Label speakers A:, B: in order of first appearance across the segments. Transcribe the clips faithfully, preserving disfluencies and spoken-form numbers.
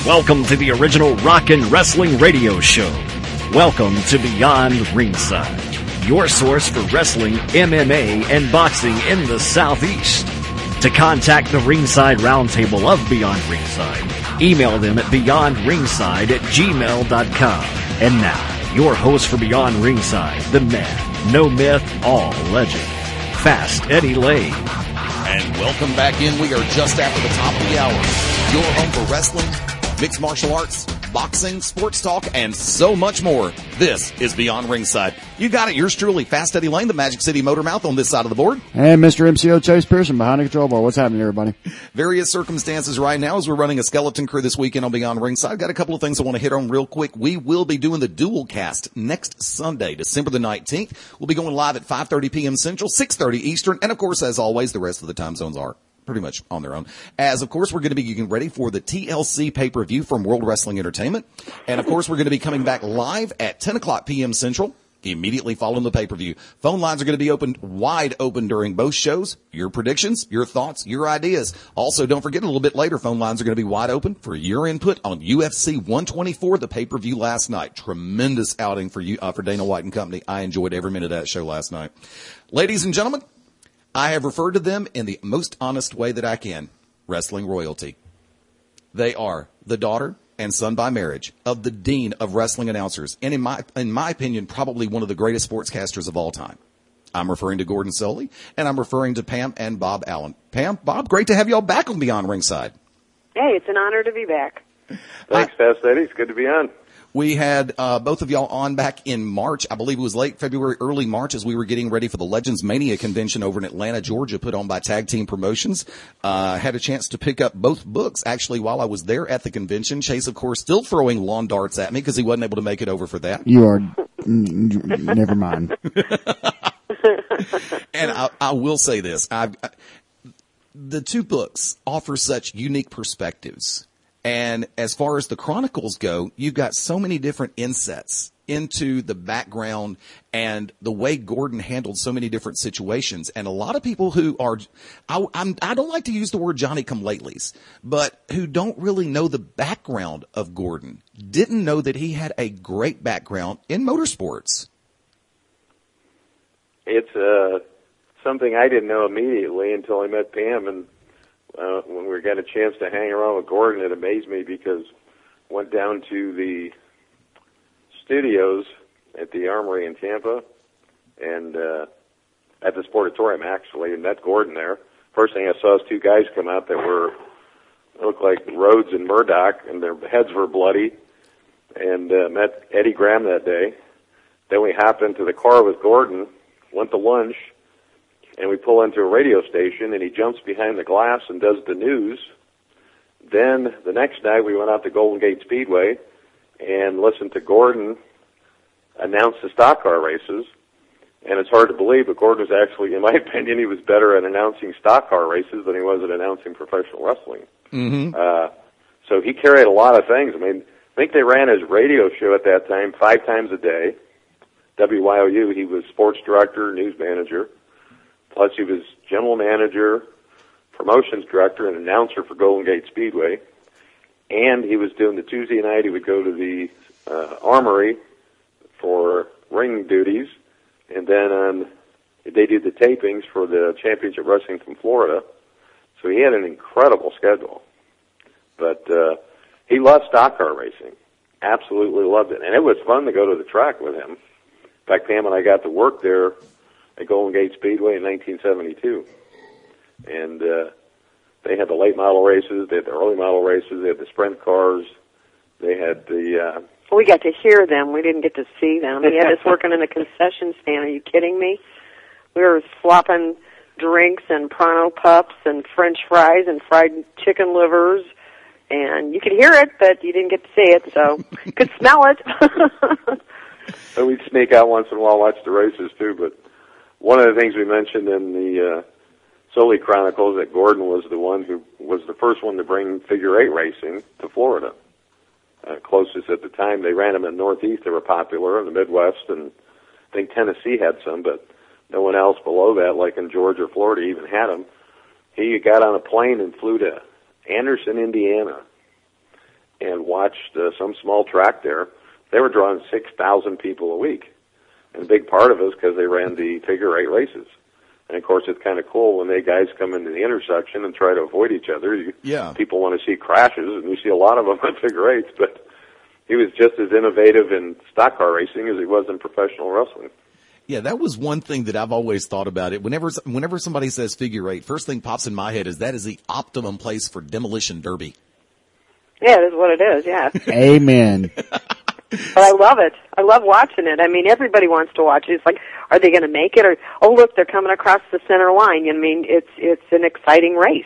A: Welcome to the original rock and wrestling radio show. Welcome to Beyond Ringside, your source for wrestling, M M A, and boxing in the Southeast. To contact the Ringside Roundtable of Beyond Ringside, email them at beyond ringside at gmail dot com. And now, your host for Beyond Ringside, the man, no myth, all legend, Fast Eddie Lane.
B: And welcome back in. We are just after the top of the hour. Your home for wrestling, mixed martial arts, boxing, sports talk, and so much more. This is Beyond Ringside. You got it. Yours truly, Fast Eddie Lane, the Magic City Motor Mouth on this side of the board.
C: And Mister M C O Chase Pearson behind the control bar. What's happening, everybody?
B: Various circumstances right now as we're running a skeleton crew this weekend on Beyond Ringside. Got a couple of things I want to hit on real quick. We will be doing the dual cast next Sunday, December the nineteenth. We'll be going live at five thirty p.m. Central, six thirty Eastern, and of course, as always, the rest of the time zones are pretty much on their own. As, of course, we're going to be getting ready for the T L C pay-per-view from World Wrestling Entertainment. And, of course, we're going to be coming back live at ten o'clock p.m. Central, immediately following the pay-per-view. Phone lines are going to be open, wide open during both shows. Your predictions, your thoughts, your ideas. Also, don't forget, a little bit later, phone lines are going to be wide open for your input on U F C one twenty-four, the pay-per-view last night. Tremendous outing for you, uh, for Dana White and company. I enjoyed every minute of that show last night. Ladies and gentlemen, I have referred to them in the most honest way that I can. Wrestling royalty. They are the daughter and son by marriage of the dean of wrestling announcers, and in my in my opinion, probably one of the greatest sportscasters of all time. I'm referring to Gordon Solie, and I'm referring to Pam and Bob Allen. Pam, Bob, great to have y'all back on Beyond Ringside.
D: Hey, it's an honor to be back.
E: Thanks, Fast Eddie. It's good to be on.
B: We had uh, both of y'all on back in March. I believe it was late February, early March, as we were getting ready for the Legends Mania convention over in Atlanta, Georgia, put on by Tag Team Promotions. Uh, had a chance to pick up both books, actually, while I was there at the convention. Chase, of course, still throwing lawn darts at me because he wasn't able to make it over for that.
C: You are, never mind.
B: And I, I will say this. I've, I, the two books offer such unique perspectives. And as far as the chronicles go, you've got so many different insets into the background and the way Gordon handled so many different situations. And a lot of people who are, I, I'm, I don't like to use the word Johnny-come-latelys, but who don't really know the background of Gordon, didn't know that he had a great background in motorsports.
E: It's uh, something I didn't know immediately until I met Pam, and Uh, when we got a chance to hang around with Gordon, it amazed me because I went down to the studios at the Armory in Tampa and uh, at the Sportatorium, actually, and met Gordon there. First thing I saw was two guys come out that were looked like Rhodes and Murdoch, and their heads were bloody, and uh, met Eddie Graham that day. Then we hopped into the car with Gordon, went to lunch, and we pull into a radio station, and he jumps behind the glass and does the news. Then the next night we went out to Golden Gate Speedway and listened to Gordon announce the stock car races. And it's hard to believe, but Gordon was actually, in my opinion, he was better at announcing stock car races than he was at announcing professional wrestling.
B: Mm-hmm.
E: Uh, so he carried a lot of things. I mean, I think they ran his radio show at that time five times a day. W Y O U, he was sports director, news manager. Plus, he was general manager, promotions director, and announcer for Golden Gate Speedway. And he was doing the Tuesday night, he would go to the uh, Armory for ring duties. And then um, they did the tapings for the Championship Wrestling from Florida. So he had an incredible schedule. But uh, he loved stock car racing. Absolutely loved it. And it was fun to go to the track with him. In fact, Pam and I got to work there at Golden Gate Speedway in nineteen seventy-two. And uh, they had the late model races, they had the early model races, they had the sprint cars, they had the... Uh,
D: well, we got to hear them. We didn't get to see them. He had us working in a concession stand. Are you kidding me? We were slopping drinks and Pronto Pups and French fries and fried chicken livers. And you could hear it, but you didn't get to see it, so you could smell it.
E: So we'd sneak out once in a while, watch the races, too, but... One of the things we mentioned in the uh, Solie Chronicles that Gordon was the one who was the first one to bring figure eight racing to Florida. Uh, closest at the time, they ran them in the Northeast. They were popular in the Midwest, and I think Tennessee had some, but no one else below that, like in Georgia or Florida, even had them. He got on a plane and flew to Anderson, Indiana, and watched uh, some small track there. They were drawing six thousand people a week. And a big part of it is because they ran the figure eight races. And, of course, it's kind of cool when they guys come into the intersection and try to avoid each other. You,
B: Yeah.
E: People want to see crashes, and you see a lot of them on figure eights. But he was just as innovative in stock car racing as he was in professional wrestling.
B: Yeah, that was one thing that I've always thought about it. Whenever whenever somebody says figure eight, first thing pops in my head is that is the optimum place for demolition derby.
D: Yeah, it is what it is, yeah.
C: Amen.
D: But I love it. I love watching it. I mean, everybody wants to watch it. It's like, are they going to make it? Or, oh, look, they're coming across the center line. I mean, it's it's an exciting race.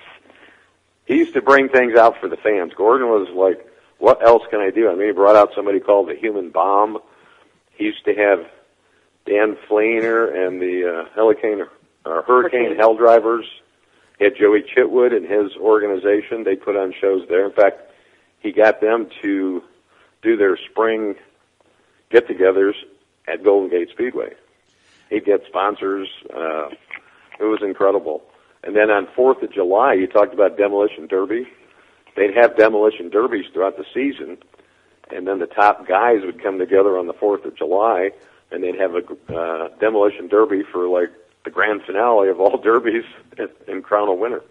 E: He used to bring things out for the fans. Gordon was like, what else can I do? I mean, he brought out somebody called the Human Bomb. He used to have Dan Fleener and the uh, Hurricane, uh, Hurricane Hell Drivers. He had Joey Chitwood and his organization. They put on shows there. In fact, he got them to do their spring get-togethers at Golden Gate Speedway. He'd get sponsors. Uh, it was incredible. And then on fourth of July, you talked about Demolition Derby. They'd have Demolition Derbies throughout the season, and then the top guys would come together on the fourth of July, and they'd have a uh, Demolition Derby for, like, the grand finale of all derbies and crown a winner.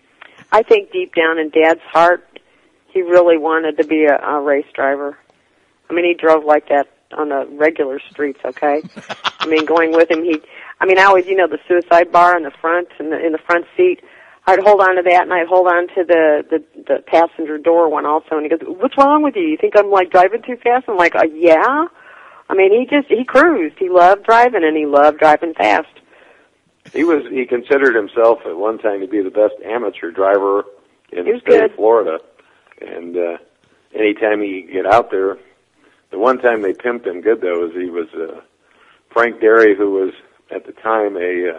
D: I think deep down in Dad's heart, he really wanted to be a, a race driver. I mean, he drove like that on the regular streets, okay? I mean, going with him, he, I mean, I always, you know, the suicide bar in the front, in the, in the front seat, I'd hold on to that, and I'd hold on to the, the, the passenger door one also, and he goes, what's wrong with you? You think I'm, like, driving too fast? I'm like, uh, yeah. I mean, he just, he cruised. He loved driving, and he loved driving fast.
E: He was, he considered himself at one time to be the best amateur driver in the state
D: good.
E: of Florida. And uh, anytime he get out there, the one time they pimped him good, though, is he was uh, Frank Derry, who was at the time a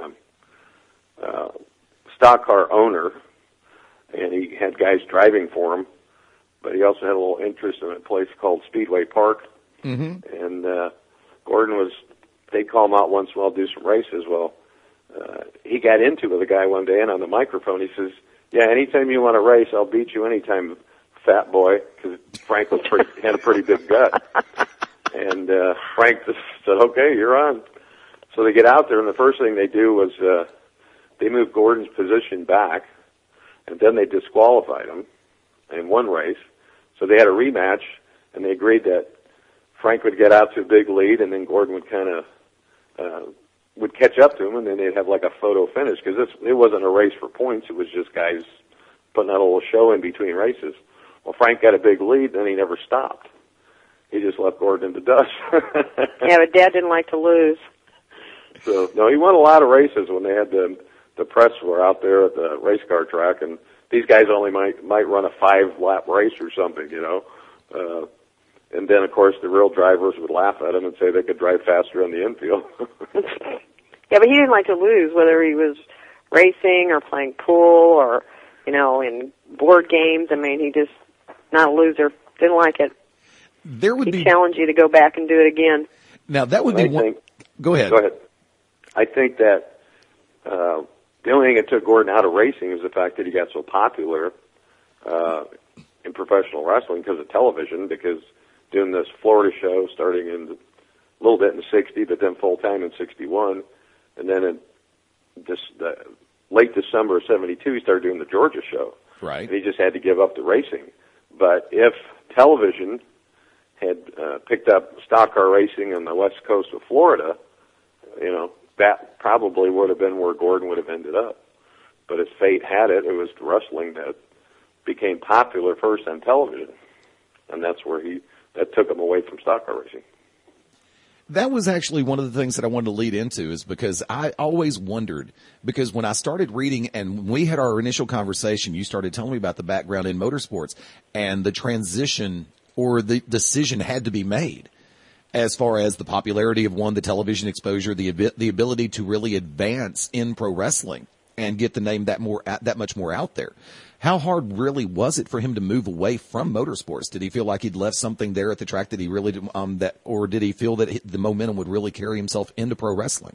E: uh, uh, stock car owner, and he had guys driving for him, but he also had a little interest in a place called Speedway Park.
B: Mm-hmm.
E: And uh, Gordon was, they'd call him out once in a while to do some races. Well, uh, he got into it with a guy one day, and on the microphone he says, yeah, anytime you want to race, I'll beat you anytime, fat boy, because Frank was pretty, had a pretty big gut. And uh, Frank just said, okay, you're on. So they get out there, and the first thing they do was uh, they moved Gordon's position back, and then they disqualified him in one race. So they had a rematch, and they agreed that Frank would get out to a big lead, and then Gordon would kind of uh, would catch up to him, and then they'd have like a photo finish, because this it wasn't a race for points. It was just guys putting on a little show in between races. Well, Frank got a big lead, then he never stopped. He just left Gordon in the dust.
D: Yeah, but Dad didn't like to lose.
E: So, no, he won a lot of races when they had the the press were out there at the race car track, and these guys only might might run a five-lap race or something, you know. Uh, and then, of course, the real drivers would laugh at him and say they could drive faster on the infield.
D: Yeah, but he didn't like to lose, whether he was racing or playing pool or, you know, in board games. I mean, he just, not a loser, didn't like it.
B: There would
D: He'd
B: be
D: challenge you to go back and do it again.
B: now that would be
E: I
B: one.
E: think,
B: Go ahead.
E: Go ahead. I think that uh, the only thing that took Gordon out of racing is the fact that he got so popular uh, in professional wrestling because of television, because doing this Florida show starting in a little bit in sixty, but then full-time in sixty-one, and then in this, the, late December of seventy-two, he started doing the Georgia show.
B: Right.
E: And he just had to give up the racing. But if television had uh, picked up stock car racing on the west coast of Florida, you know, that probably would have been where Gordon would have ended up. But as fate had it, it was wrestling that became popular first on television, and that's where he that took him away from stock car racing.
B: That was actually one of the things that I wanted to lead into, is because I always wondered, because when I started reading and we had our initial conversation, you started telling me about the background in motorsports, and the transition or the decision had to be made as far as the popularity of one, the television exposure, the the ability to really advance in pro wrestling and get the name that more that much more out there. How hard really was it for him to move away from motorsports? Did he feel like he'd left something there at the track that he really um that, or did he feel that the momentum would really carry himself into pro wrestling?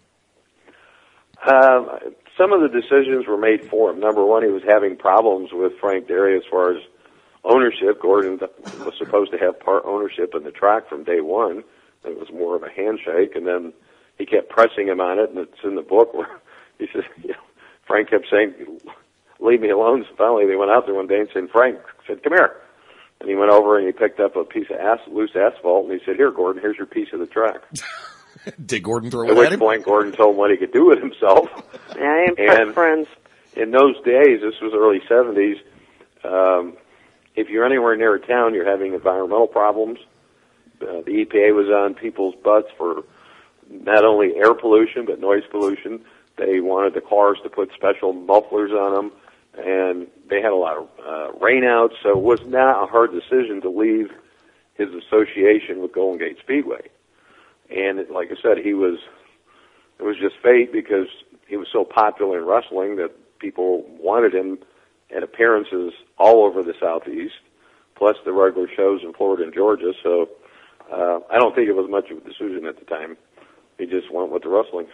E: Um, some of the decisions were made for him. Number one, he was having problems with Frank Derry as far as ownership. Gordon was supposed to have part ownership in the track from day one. It was more of a handshake, and then he kept pressing him on it, and it's in the book where he says, you know, Frank kept saying, leave me alone. So finally they went out there one day and said, Frank said, come here. And he went over and he picked up a piece of as- loose asphalt, and he said, here, Gordon, here's your piece of the track.
B: Did Gordon throw
E: at
B: it
E: which
B: at him?
E: point Gordon told him what he could do with himself.
D: Yeah, I am friends.
E: In those days, this was early seventies, um, if you're anywhere near a town, you're having environmental problems. Uh, the E P A was on people's butts for not only air pollution, but noise pollution. They wanted the cars to put special mufflers on them, and they had a lot of uh, rainouts, so it was not a hard decision to leave his association with Golden Gate Speedway. And it, like I said, he was, it was just fate because he was so popular in wrestling that people wanted him at appearances all over the Southeast, plus the regular shows in Florida and Georgia. So uh, I don't think it was much of a decision at the time. He just went with the wrestling.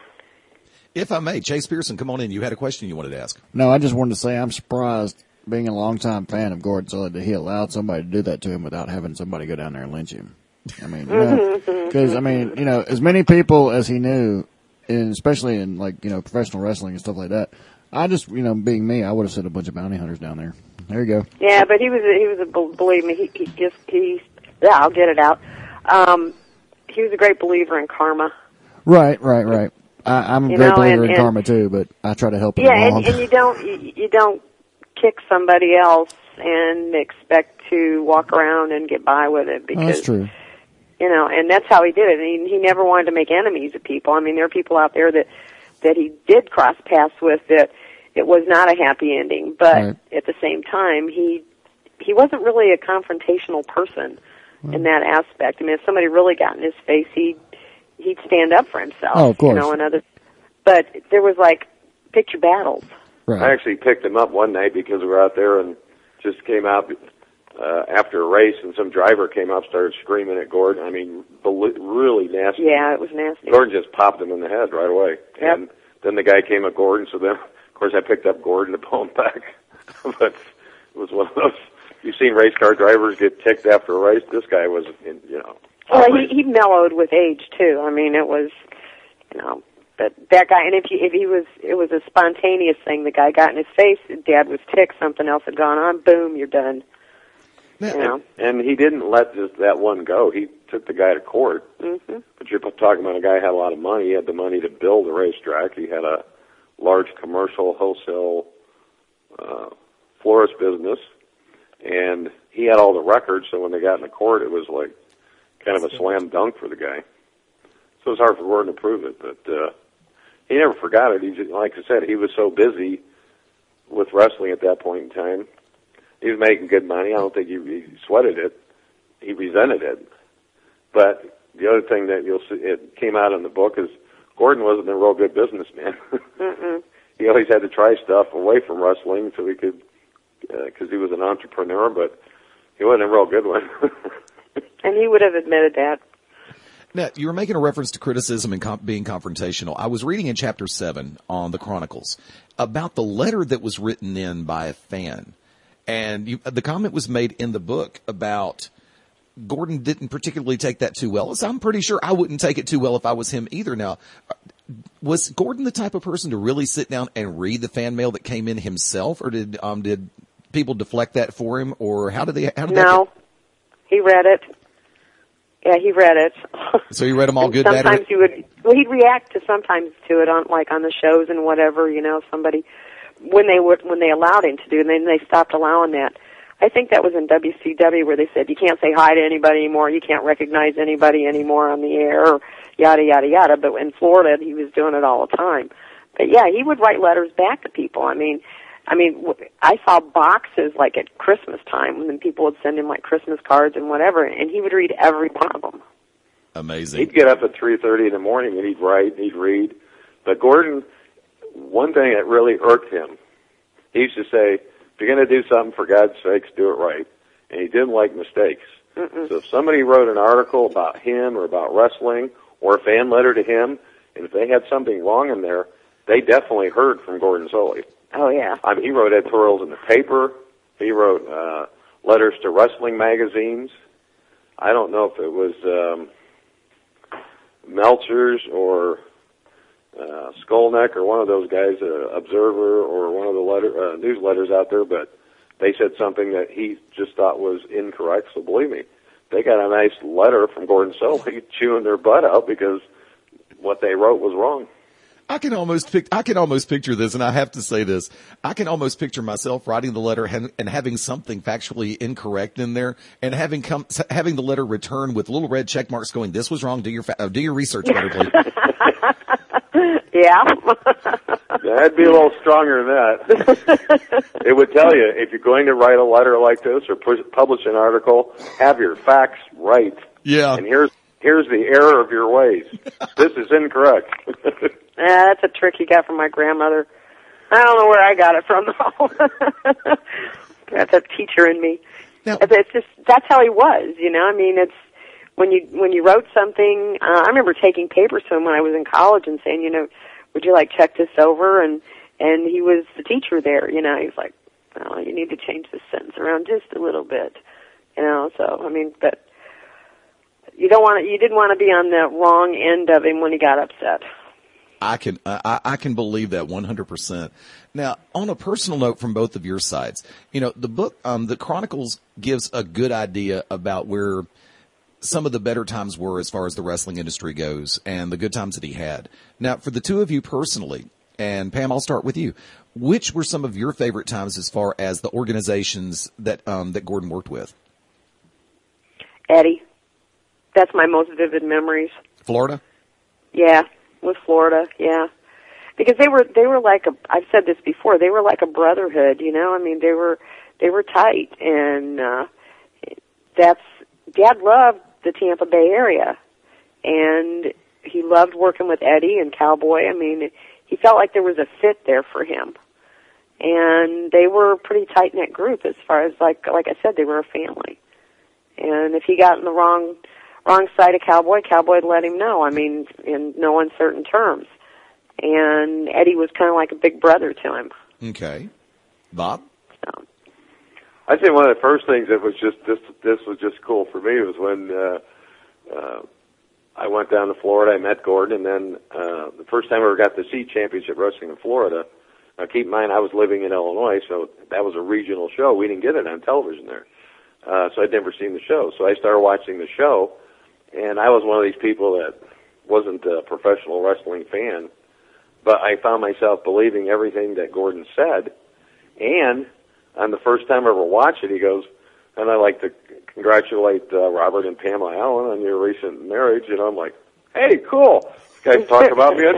B: If I may, Chase Pearson, come on in. You had a question you wanted to ask.
C: No, I just wanted to say I'm surprised, being a longtime fan of Gordon Sully, that he allowed somebody to do that to him without having somebody go down there and lynch him. I mean, because, you know, I mean, you know, as many people as he knew, and especially in, like, you know, professional wrestling and stuff like that, I just, you know, being me, I would have sent a bunch of bounty hunters down there. There you go.
D: Yeah, but he was, a, he was a, believe me, he, he just, he, yeah, I'll get it out. Um, he was a great believer in karma.
C: Right, right, right. I, I'm a
D: you
C: great
D: know,
C: believer
D: and,
C: in
D: and,
C: karma too, but I try to help him
D: yeah,
C: along.
D: and, and you don't, you, you don't kick somebody else and expect to walk around and get by with it because,
C: oh, that's true.
D: You know, and that's how he did it. He, he never wanted to make enemies of people. I mean, there are people out there that, that he did cross paths with that it was not a happy ending, but
C: right.
D: at the same time, he, he wasn't really a confrontational person right. in that aspect. I mean, if somebody really got in his face, he'd, he'd stand up for himself.
C: Oh, of course.
D: You know, and other, but there was like, pick your battles.
C: Right.
E: I actually picked him up one night because we were out there and just came out uh, after a race, and some driver came up, started screaming at Gordon. I mean, really nasty.
D: Yeah, it was nasty.
E: Gordon just popped him in the head right away.
D: Yep.
E: And then the guy came at Gordon, so then, of course, I picked up Gordon to pull him back. But it was one of those, you've seen race car drivers get ticked after a race. This guy was, in, you know.
D: Well, he, he mellowed with age, too. I mean, it was, you know, that that guy, and if he, if he was, it was a spontaneous thing. The guy got in his face, Dad was ticked, something else had gone on, boom, you're done.
E: Yeah,
D: you know?
E: and, and he didn't let just that one go. He took the guy to court.
D: Mm-hmm.
E: But you're talking about a guy who had a lot of money. He had the money to build a racetrack. He had a large commercial wholesale uh, florist business, and he had all the records. So when they got in the court, it was like kind of a slam dunk for the guy. So it's hard for Gordon to prove it, but uh, he never forgot it. He just, like I said, he was so busy with wrestling at that point in time. He was making good money. I don't think he, he sweated it. He resented it. But the other thing that you'll see, it came out in the book, is Gordon wasn't a real good businessman.
D: Mm-mm.
E: He always had to try stuff away from wrestling so he could, because uh, he was an entrepreneur, but he wasn't a real good one.
D: And he would have admitted that.
B: Now, you were making a reference to criticism and com- being confrontational. I was reading in chapter seven on the Chronicles about the letter that was written in by a fan. And you, the comment was made in the book about Gordon didn't particularly take that too well. So I'm pretty sure I wouldn't take it too well if I was him either. Now, was Gordon the type of person to really sit down and read the fan mail that came in himself, or did um did people deflect that for him, or how did they? How did
D: no,
B: that
D: he read it. Yeah, he read it.
B: So you read them all
D: and
B: good,
D: sometimes
B: bad, or...
D: he would. Well, he'd react to sometimes to it on like on the shows and whatever. You know, somebody when they would when they allowed him to do, and then they stopped allowing that. I think that was in W C W where they said you can't say hi to anybody anymore, you can't recognize anybody anymore on the air, or yada yada yada. But in Florida, he was doing it all the time. But yeah, he would write letters back to people. I mean. I mean, I saw boxes like at Christmas time when people would send him like Christmas cards and whatever, and he would read every one of them.
B: Amazing.
E: He'd get up at three thirty in the morning and he'd write, he'd read. But Gordon, one thing that really irked him, he used to say, if you're going to do something, for God's sakes, do it right. And he didn't like mistakes.
D: Mm-mm.
E: So if somebody wrote an article about him or about wrestling or a fan letter to him, and if they had something wrong in there, they definitely heard from Gordon Sully.
D: Oh, yeah.
E: I mean, he wrote editorials in the paper. He wrote uh, letters to wrestling magazines. I don't know if it was um, Meltzer's or uh, Skolnick or one of those guys, uh, Observer or one of the letter, uh, newsletters out there, but they said something that he just thought was incorrect. So believe me, they got a nice letter from Gordon Solie chewing their butt out because what they wrote was wrong.
B: I can almost pic- I can almost picture this, and I have to say this. I can almost picture myself writing the letter and, and having something factually incorrect in there, and having come having the letter returned with little red check marks, going, "This was wrong. Do your fa- uh, do your research better, please."
D: Yeah.
E: That'd be a little stronger than that. It would tell you if you're going to write a letter like this or pu- publish an article, have your facts right.
B: Yeah.
E: And here's here's the error of your ways. This is incorrect.
D: Yeah, that's a trick you got from my grandmother. I don't know where I got it from, though. That's a teacher in me.
B: Now,
D: It's just, that's how he was, you know? I mean, it's, when you, when you wrote something, uh, I remember taking papers to him when I was in college and saying, you know, would you like check this over? And, and he was the teacher there, you know? He's like, oh, you need to change this sentence around just a little bit, you know? So, I mean, but you don't want to, you didn't want to be on the wrong end of him when he got upset.
B: I can I, I can believe that one hundred percent. Now, on a personal note from both of your sides, you know, the book, um, the Chronicles gives a good idea about where some of the better times were as far as the wrestling industry goes and the good times that he had. Now, for the two of you personally, and Pam, I'll start with you. Which were some of your favorite times as far as the organizations that um, that Gordon worked with?
D: Eddie. That's my most vivid memories.
B: Florida?
D: Yeah. With Florida, yeah, because they were they were like a. I've said this before. They were like a brotherhood, you know. I mean, they were they were tight, and uh, that's Dad loved the Tampa Bay area, and he loved working with Eddie and Cowboy. I mean, he felt like there was a fit there for him, and they were a pretty tight knit group as far as like like I said, they were a family, and if he got in the wrong. wrong side of Cowboy, Cowboy would let him know, I mean, in no uncertain terms. And Eddie was kind of like a big brother to him.
B: Okay. Bob?
D: So.
E: I'd say one of the first things that was just, this this was just cool for me was when uh, uh, I went down to Florida, I met Gordon, and then uh, the first time I ever got to see Championship Wrestling in Florida, now keep in mind I was living in Illinois, so that was a regional show. We didn't get it on television there. Uh, so I'd never seen the show. So I started watching the show. And I was one of these people that wasn't a professional wrestling fan, but I found myself believing everything that Gordon said. And on the first time I ever watched it, he goes, and I'd like to congratulate uh, Robert and Pamela Allen on your recent marriage. And I'm like, hey, cool. This guy's talking about me on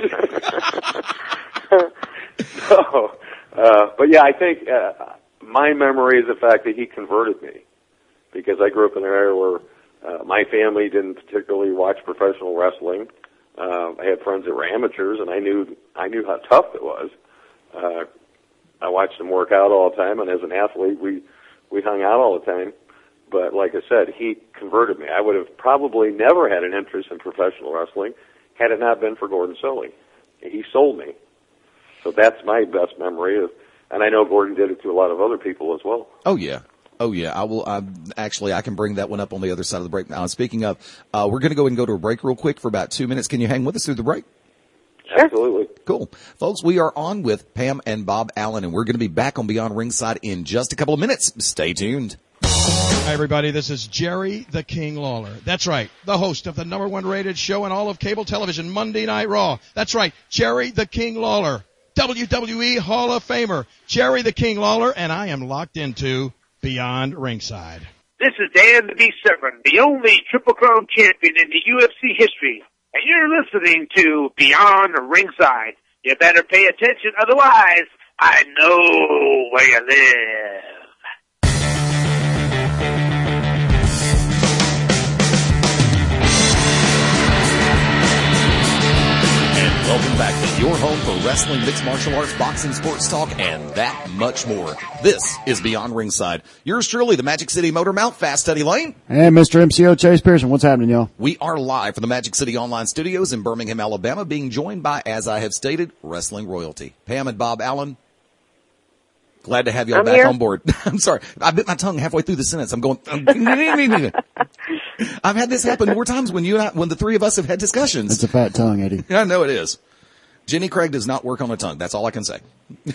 E: television. so, uh, but yeah, I think uh, my memory is the fact that he converted me because I grew up in an area where Uh, my family didn't particularly watch professional wrestling. Uh, I had friends that were amateurs, and I knew I knew how tough it was. Uh, I watched them work out all the time, and as an athlete, we we hung out all the time. But like I said, he converted me. I would have probably never had an interest in professional wrestling had it not been for Gordon Solie. He sold me. So that's my best memory of, and I know Gordon did it to a lot of other people as well.
B: Oh yeah. Oh yeah, I will. Uh, actually, I can bring that one up on the other side of the break. Now, speaking of, uh, we're going to go ahead and go to a break real quick for about two minutes. Can you hang with us through the break?
E: Absolutely.
B: Cool. Folks, we are on with Pam and Bob Allen, and we're going to be back on Beyond Ringside in just a couple of minutes. Stay tuned.
F: Hi, everybody. This is Jerry the King Lawler. That's right. The host of the number one rated show in all of cable television, Monday Night Raw. That's right. Jerry the King Lawler. W W E Hall of Famer. Jerry the King Lawler, and I am locked into Beyond Ringside.
G: This is Dan the Beast Severn, the only Triple Crown champion in the U F C history, and you're listening to Beyond Ringside. You better pay attention, otherwise I know where you live.
B: Welcome back to your home for wrestling, mixed martial arts, boxing, sports talk, and that much more. This is Beyond Ringside. Yours truly, the Magic City Motor Mount, Fast Eddie Lane.
C: Hey, Mister M C O Chase Pearson. What's happening, y'all?
B: We are live from the Magic City Online Studios in Birmingham, Alabama, being joined by, as I have stated, wrestling royalty. Pam and Bob Allen. Glad to have y'all
D: I'm
B: back
D: here.
B: on board. I'm sorry. I bit my tongue halfway through the sentence. I'm going, I'm, I've had this happen more times when you and I, when the three of us have had discussions.
C: It's a fat tongue, Eddie.
B: I know it is. Jenny Craig does not work on a tongue. That's all I can say.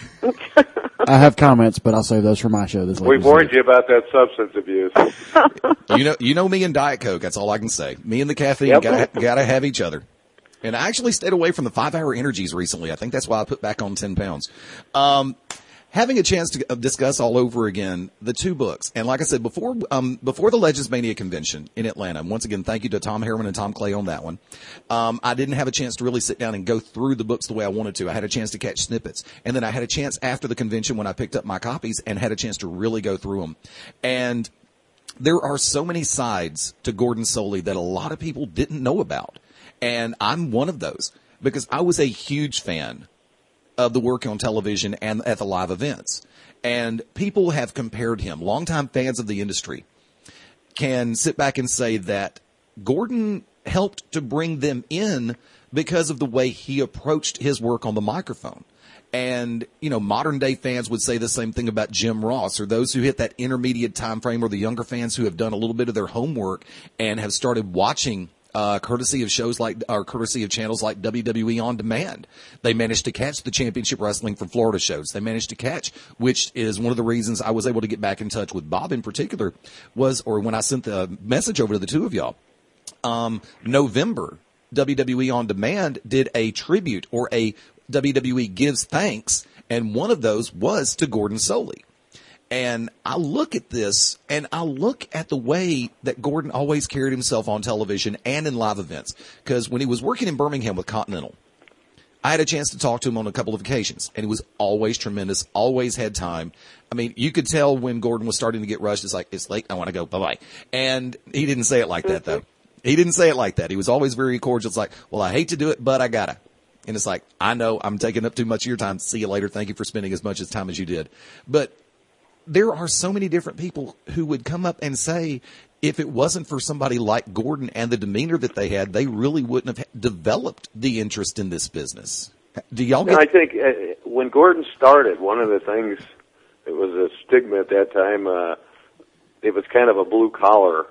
C: I have comments, but I'll save those for my show. This
E: We warned you about that substance abuse.
B: You know, you know me and Diet Coke. That's all I can say. Me and the caffeine
E: Yep.
B: gotta, gotta have each other. And I actually stayed away from the five hour energies recently. I think that's why I put back on ten pounds. Um, having a chance to discuss all over again the two books. And like I said, before, um, before the Legends Mania convention in Atlanta, and once again, thank you to Tom Harriman and Tom Clay on that one. Um, I didn't have a chance to really sit down and go through the books the way I wanted to. I had a chance to catch snippets. And then I had a chance after the convention when I picked up my copies and had a chance to really go through them. And there are so many sides to Gordon Solie that a lot of people didn't know about. And I'm one of those because I was a huge fan of the work on television and at the live events. And people have compared him. Longtime fans of the industry can sit back and say that Gordon helped to bring them in because of the way he approached his work on the microphone. And, you know, modern day fans would say the same thing about Jim Ross, or those who hit that intermediate time frame, or the younger fans who have done a little bit of their homework and have started watching Uh, courtesy of shows like, or courtesy of channels like W W E On Demand. They managed to catch the Championship Wrestling from Florida shows. They managed to catch, which is one of the reasons I was able to get back in touch with Bob in particular, was, or when I sent the message over to the two of y'all, um, November, W W E On Demand did a tribute, or a W W E Gives Thanks, and one of those was to Gordon Solie. And I look at this, and I look at the way that Gordon always carried himself on television and in live events. Because when he was working in Birmingham with Continental, I had a chance to talk to him on a couple of occasions, and he was always tremendous, always had time. I mean, you could tell when Gordon was starting to get rushed. It's like, it's late, I want to go, bye-bye. And he didn't say it like that, though. He didn't say it like that. He was always very cordial. It's like, well, I hate to do it, but I gotta. And it's like, I know I'm taking up too much of your time. See you later. Thank you for spending as much as time as you did. But there are so many different people who would come up and say, if it wasn't for somebody like Gordon and the demeanor that they had, they really wouldn't have developed the interest in this business. Do y'all get?
E: No, I think uh, when Gordon started, one of the things that was a stigma at that time, uh, it was kind of a blue collar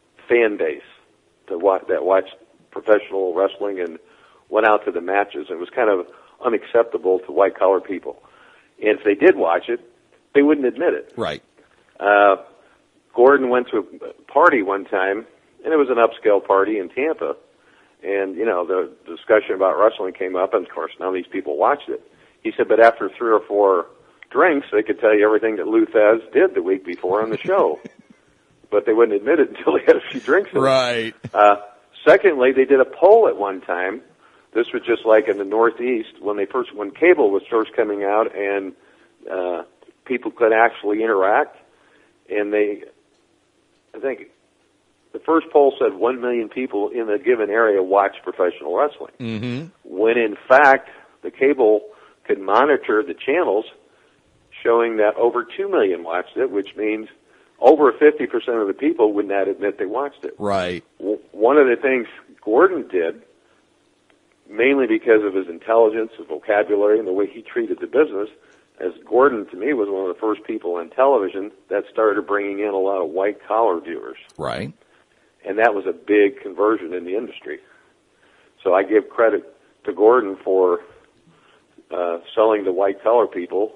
E: fan base to watch, that watched professional wrestling and went out to the matches. It was kind of unacceptable to white collar people, and if they did watch it, they wouldn't admit it.
B: Right.
E: Uh, Gordon went to a party one time, and it was an upscale party in Tampa. And, you know, the discussion about wrestling came up, and, of course, none of these people watched it. He said, but after three or four drinks, they could tell you everything that Lou Thesz did the week before on the show. But they wouldn't admit it until they had a few drinks in
B: Right.
E: it. Uh, secondly, they did a poll at one time. This was just like in the Northeast when they first, when cable was first coming out, and uh, people could actually interact. And they, I think, the first poll said one million people in a given area watch professional wrestling.
B: Mm-hmm.
E: When in fact, the cable could monitor the channels showing that over two million watched it, which means over fifty percent of the people would not admit they watched it.
B: Right.
E: W- one of the things Gordon did, mainly because of his intelligence, his vocabulary, and the way he treated the business, as Gordon, to me, was one of the first people on television that started bringing in a lot of white-collar viewers.
B: Right.
E: And that was a big conversion in the industry. So I give credit to Gordon for uh, selling to white-collar people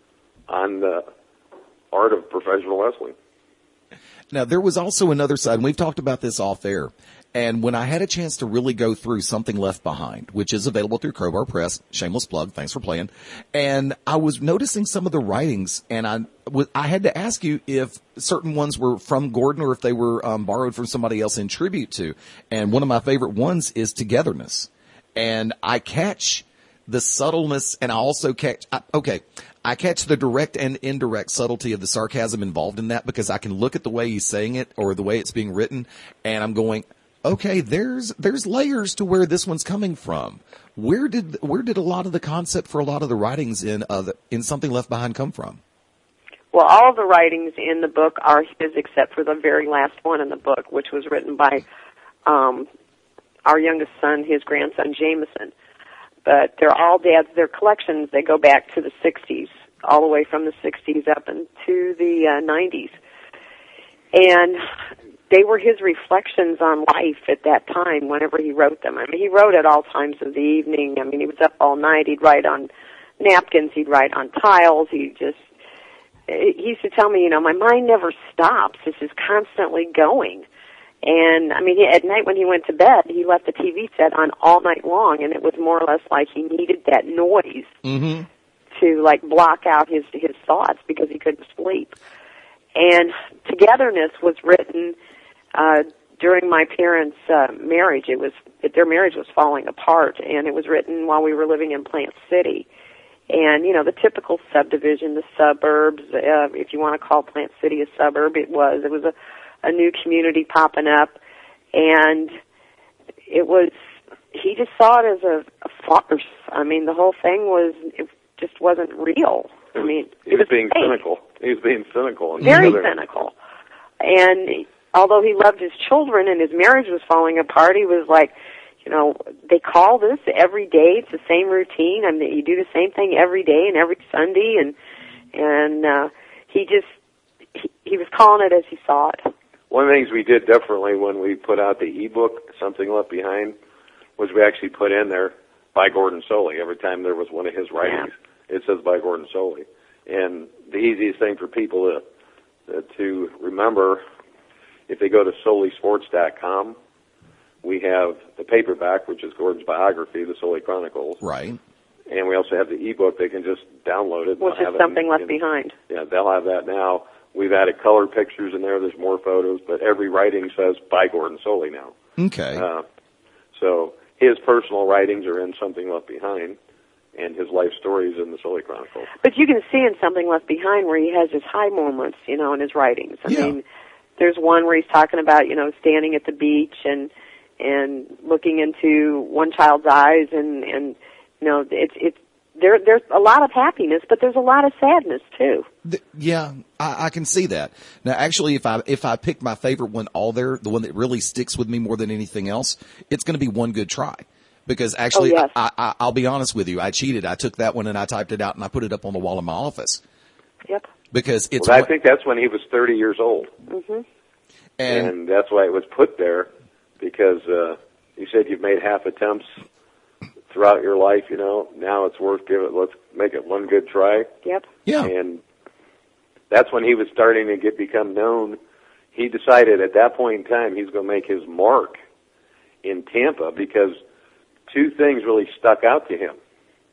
E: on the art of professional wrestling.
B: Now, there was also another side, and we've talked about this off air. And when I had a chance to really go through Something Left Behind, which is available through Crowbar Press, shameless plug, thanks for playing, and I was noticing some of the writings, and I, I had to ask you if certain ones were from Gordon or if they were um, borrowed from somebody else in tribute to. And one of my favorite ones is Togetherness. And I catch the subtleness, and I also catch, I, okay, I catch the direct and indirect subtlety of the sarcasm involved in that, because I can look at the way he's saying it or the way it's being written, and I'm going, okay, there's there's layers to where this one's coming from. Where did where did a lot of the concept for a lot of the writings in uh, the, in Something Left Behind come from?
D: Well, all of the writings in the book are his, except for the very last one in the book, which was written by um, our youngest son, his grandson, Jameson. But they're all Dad's. They're collections. They go back to the sixties all the way from the sixties up into the uh, nineties. And they were his reflections on life at that time whenever he wrote them. I mean, he wrote at all times of the evening. I mean, he was up all night. He'd write on napkins. He'd write on tiles. He just, he used to tell me, you know, my mind never stops. This is constantly going. And, I mean, he, at night when he went to bed, he left the T V set on all night long, and it was more or less like he needed that noise
B: Mm-hmm.
D: to, like, block out his, his thoughts because he couldn't sleep. And Togetherness was written uh, during my parents' uh, marriage. It was their marriage was falling apart, and it was written while we were living in Plant City. And you know, the typical subdivision, the suburbs. Uh, if you want to call Plant City a suburb, it was. It was a, a new community popping up, and it was. He just saw it as a, a farce. I mean, the whole thing was. It just wasn't real. I mean,
E: he
D: it
E: was
D: was
E: being
D: fake.
E: cynical. He was being cynical. And
D: Very
E: other-
D: cynical. And although he loved his children and his marriage was falling apart, he was like, you know, they call this every day. It's the same routine. I mean, you do the same thing every day and every Sunday. And and uh, he just he, he was calling it as he saw it.
E: One of the things we did differently when we put out the ebook, Something Left Behind, was we actually put in there by Gordon Soley. Every time there was one of his writings, it says by Gordon Soley. And the easiest thing for people to uh, to remember, if they go to Soley Sports dot com, we have the paperback, which is Gordon's biography, the Soley Chronicles.
B: Right.
E: And we also have the ebook. They can just download it.
D: Which
E: They'll
D: is
E: have
D: Something
E: it in,
D: Left
E: in,
D: Behind.
E: Yeah, they'll have that now. We've added color pictures in there. There's more photos, but every writing says by Gordon Soley now.
B: Okay.
E: Uh, so his personal writings are in Something Left Behind, and his life stories in the Soley Chronicles.
D: But you can see in Something Left Behind where he has his high moments, you know, in his writings. I
B: Yeah.
D: mean, there's one where he's talking about, you know, standing at the beach and and looking into one child's eyes, and and you know, it's it's there. There's a lot of happiness, but there's a lot of sadness too.
B: Th- Yeah, I, I can see that. Now, actually, if I if I pick my favorite one all there, the one that really sticks with me more than anything else, it's going to be One Good Try. Because actually,
D: Oh, yes.
B: I, I, I'll be honest with you, I cheated. I took that one and I typed it out and I put it up on the wall in my office.
D: Yep.
B: Because it's
E: Well, I
B: one-
E: think that's when he was thirty years old,
D: Mhm.
B: and,
E: and that's why it was put there, because uh, you said you've made half attempts throughout your life. You know, now it's worth give it. Let's make it one good try.
D: Yep.
B: yeah,
E: And that's when he was starting to get become known. He decided at that point in time he's going to make his mark in Tampa, because two things really stuck out to him.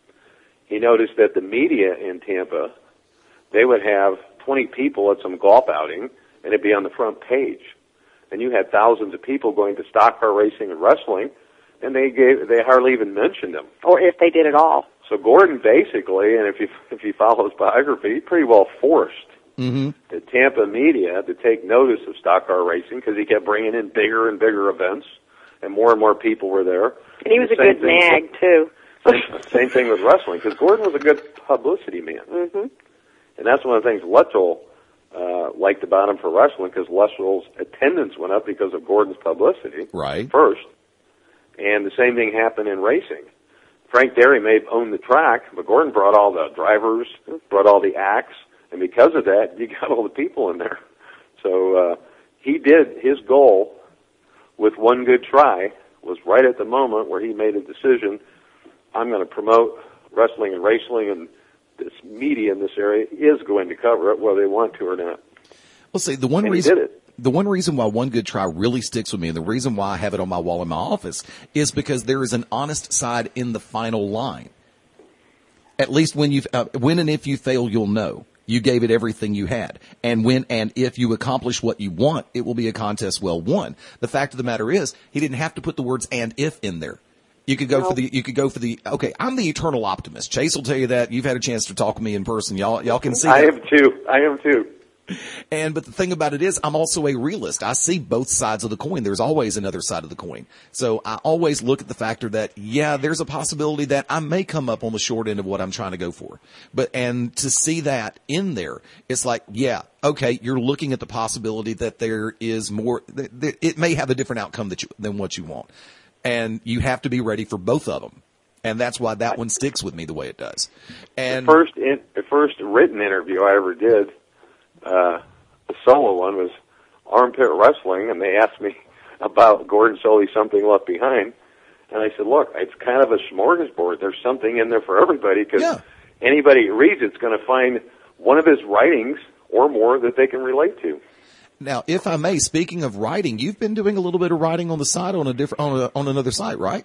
E: He noticed that the media in Tampa, they would have twenty people at some golf outing, and it'd be on the front page. And you had thousands of people going to stock car racing and wrestling, and they gave they hardly even mentioned him.
D: Or if they did it all.
E: So Gordon basically, and if you if you follow his biography, he pretty well forced
B: mm-hmm.
E: the Tampa media to take notice of stock car racing, because he kept bringing in bigger and bigger events, and more and more people were there.
D: And he was
E: The
D: a
E: same
D: good
E: thing-
D: nag too.
E: Same, same thing with wrestling, because Gordon was a good publicity man.
D: Mm-hmm.
E: And that's one of the things Luttrell uh, liked about him for wrestling, because Luttrell's attendance went up because of Gordon's publicity
B: right.
E: first. And the same thing happened in racing. Frank Derry may own the track, but Gordon brought all the drivers, brought all the acts, and because of that, you got all the people in there. So uh, he did his goal with One Good Try was right at the moment where he made a decision, I'm going to promote wrestling and racing, and this media in this area is going to cover it whether they want to or not.
B: Well, see, the one
E: And he
B: reason
E: did it.
B: the one reason why One Good Try really sticks with me, and the reason why I have it on my wall in my office, is because there is an honest side in the final line. At least when you uh, when and if you fail, you'll know. You gave it everything you had. And when and if you accomplish what you want, it will be a contest well won. The fact of the matter is, he didn't have to put the words and if in there. You could go
D: No.
B: for the, you could go for the, okay, I'm the eternal optimist. Chase will tell you that. You've had a chance to talk with me in person. Y'all, y'all can see
E: I
B: that.
E: am too. I am too.
B: And, but the thing about it is, I'm also a realist. I see both sides of the coin. There's always another side of the coin. So I always look at the factor that, yeah, there's a possibility that I may come up on the short end of what I'm trying to go for. But, and to see that in there, it's like, yeah, okay, you're looking at the possibility that there is more, that, that it may have a different outcome that you, than what you want. And you have to be ready for both of them. And that's why that one sticks with me the way it does. And
E: the first in, the first written interview I ever did, uh, the solo one, was Armpit Wrestling, and they asked me about Gordon Solie's Something Left Behind. And I said, look, it's kind of a smorgasbord. There's something in there for everybody, because
B: yeah.
E: anybody who reads it's going to find one of his writings or more that they can relate to.
B: Now, if I may, speaking of writing, you've been doing a little bit of writing on the side on a different on, a, on another site, right?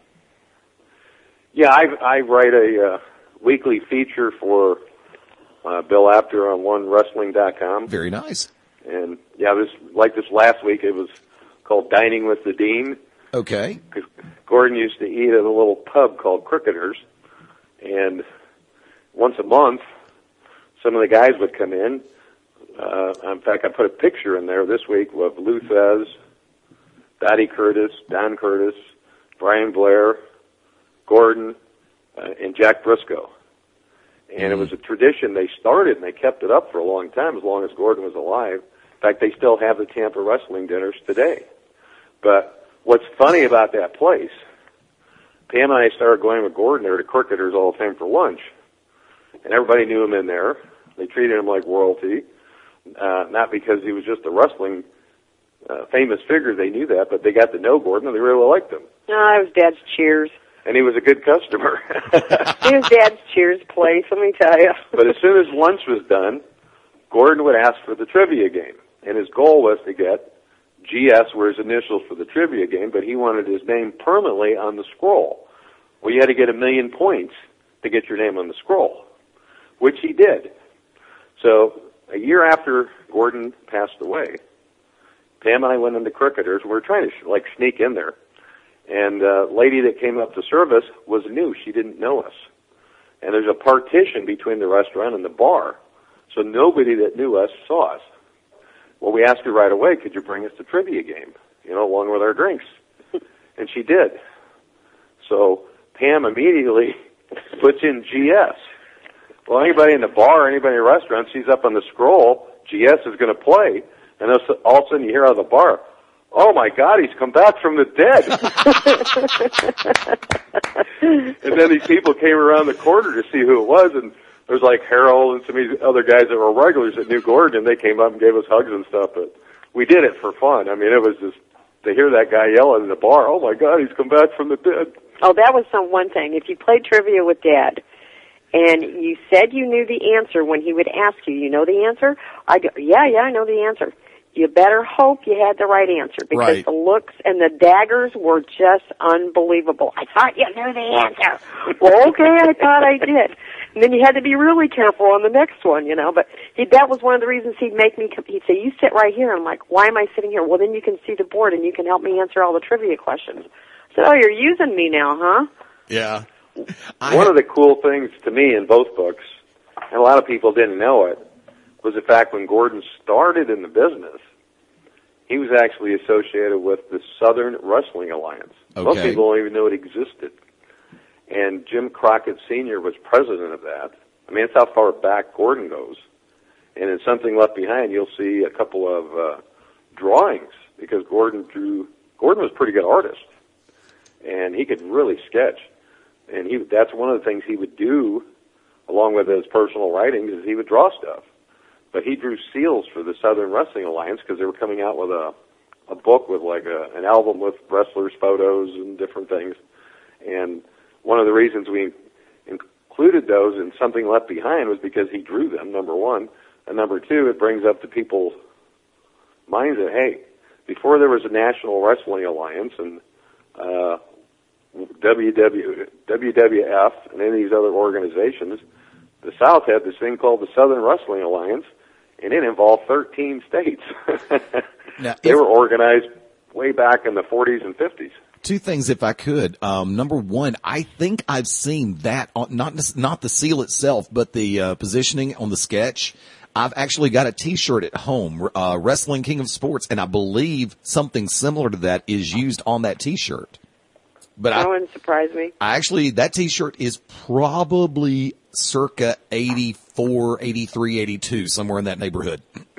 E: Yeah, I, I write a uh, weekly feature for uh, Bill Apter on one wrestling dot com.
B: Very nice.
E: And yeah, this like this last week, it was called Dining with the Dean.
B: Okay.
E: Because Gordon used to eat at a little pub called Cricketers, and once a month, some of the guys would come in. Uh, in fact, I put a picture in there this week of Lou Thez, Dottie Curtis, Don Curtis, Brian Blair, Gordon, uh, and Jack Briscoe. And mm-hmm. it was a tradition they started, and they kept it up for a long time, as long as Gordon was alive. In fact, they still have the Tampa Wrestling Dinners today. But what's funny about that place, Pam and I started going with Gordon there to Cricketers all the time for lunch. And everybody knew him in there. They treated him like royalty. Uh, not because he was just a wrestling uh, famous figure, they knew that, but they got to know Gordon and they really liked him.
D: No, I was Dad's Cheers.
E: And he was a good customer.
D: He was Dad's Cheers place, let me tell you.
E: But as soon as lunch was done, Gordon would ask for the trivia game. And his goal was to get G S were his initials for the trivia game, but he wanted his name permanently on the scroll. Well, you had to get a million points to get your name on the scroll, which he did. So a year after Gordon passed away, Pam and I went into Cricketers, and we were trying to, like, sneak in there. And a lady that came up to serve us was new. She didn't know us. And there's a partition between the restaurant and the bar, so nobody that knew us saw us. Well, we asked her right away, could you bring us the trivia game, you know, along with our drinks? And she did. So Pam immediately puts in G S. Well, anybody in the bar, anybody in the restaurant sees up on the scroll, G S is going to play, and all of a sudden you hear out of the bar, oh my God, he's come back from the dead. And then these people came around the corner to see who it was, and there was like Harold and some of these other guys that were regulars that knew Gordon, and they came up and gave us hugs and stuff, but we did it for fun. I mean, it was just, to hear that guy yelling in the bar, oh my God, he's come back from the dead.
D: Oh, that was some one thing. If you played trivia with Dad, and you said you knew the answer when he would ask you, you know the answer? I go, yeah, yeah, I know the answer. You better hope you had the right answer, because
B: right.
D: the looks and the daggers were just unbelievable. I thought you knew the answer. Well, okay, I thought I did. And then you had to be really careful on the next one, you know. But he, that was one of the reasons he'd make me, he'd say, you sit right here. I'm like, why am I sitting here? Well, then you can see the board and you can help me answer all the trivia questions. I said, oh, you're using me now, huh?
B: Yeah.
E: I One of the cool things to me in both books, and a lot of people didn't know it, was the fact when Gordon started in the business, he was actually associated with the Southern Wrestling Alliance.
B: Okay.
E: Most people don't even know it existed. And Jim Crockett Senior was president of that. I mean, that's how far back Gordon goes. And in Something Left Behind, you'll see a couple of uh, drawings, because Gordon drew, Gordon was a pretty good artist. And he could really sketch. And he that's one of the things he would do, along with his personal writings, is he would draw stuff. But he drew seals for the Southern Wrestling Alliance, because they were coming out with a a book with like a, an album with wrestlers' photos and different things. And one of the reasons we included those in Something Left Behind was because he drew them, number one. And number two, it brings up to people's minds that, hey, before there was a National Wrestling Alliance and uh, W W, W W F and any of these other organizations, the South had this thing called the Southern Wrestling Alliance, and it involved thirteen states. Now, they were organized way back in the forties and fifties.
B: Two things, if I could. Um, number one, I think I've seen that, on, not not the seal itself, but the uh, positioning on the sketch. I've actually got a T-shirt at home, uh, Wrestling King of Sports, and I believe something similar to that is used on that T-shirt. But
D: that
B: I,
D: wouldn't surprise me.
B: I actually, that T-shirt is probably circa eighty-four, eighty-three, eighty-two, somewhere in that neighborhood.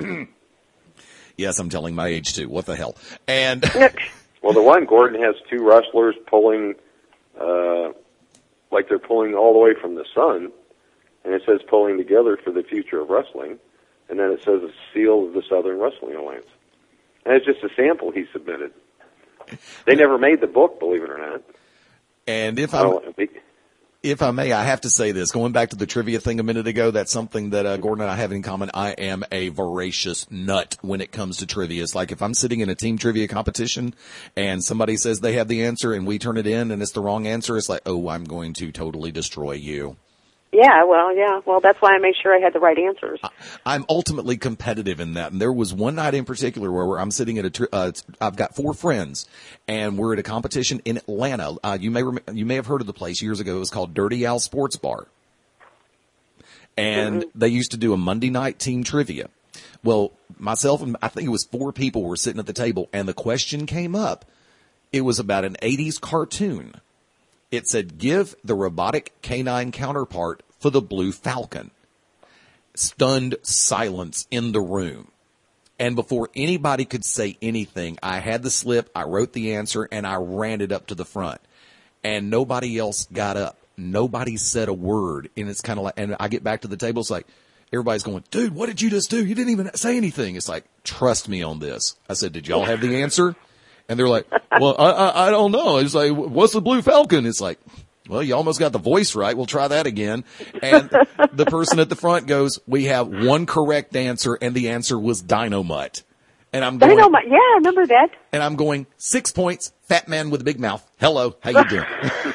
B: Yes, I'm telling my age too. What the hell? And
E: well, the one, Gordon has two wrestlers pulling uh, like they're pulling all the way from the sun, and it says pulling together for the future of wrestling, and then it says a seal of the Southern Wrestling Alliance. And it's just a sample he submitted. They never made the book, believe it or not.
B: And if I, I if I may, I have to say this. Going back to the trivia thing a minute ago, that's something that uh, Gordon and I have in common. I am a voracious nut when it comes to trivia. It's like if I'm sitting in a team trivia competition and somebody says they have the answer and we turn it in and it's the wrong answer, it's like, oh, I'm going to totally destroy you.
D: Yeah, well, yeah. Well, that's why I made sure I had the right answers.
B: I'm ultimately competitive in that. And there was one night in particular where I'm sitting at a, uh, I've got four friends and we're at a competition in Atlanta. Uh, you may, rem- you may have heard of the place years ago. It was called Dirty Al Sports Bar. And mm-hmm. they used to do a Monday night team trivia. Well, myself and I think it was four people were sitting at the table and the question came up. It was about an eighties cartoon. It said, give the robotic canine counterpart for the Blue Falcon. Stunned silence in the room. And before anybody could say anything, I had the slip, I wrote the answer, and I ran it up to the front. And nobody else got up. Nobody said a word. And it's kind of like, and I get back to the table, it's like, everybody's going, dude, what did you just do? You didn't even say anything. It's like, trust me on this. I said, did y'all have the answer? And they're like, well, I, I, I don't know. It's like, what's the Blue Falcon? It's like, well, you almost got the voice right. We'll try that again. And the person at the front goes, we have one correct answer, and the answer was Dynamite. And I'm going,
D: Dynamite, yeah, I remember that.
B: And I'm going, six points, fat man with a big mouth. Hello, how you doing?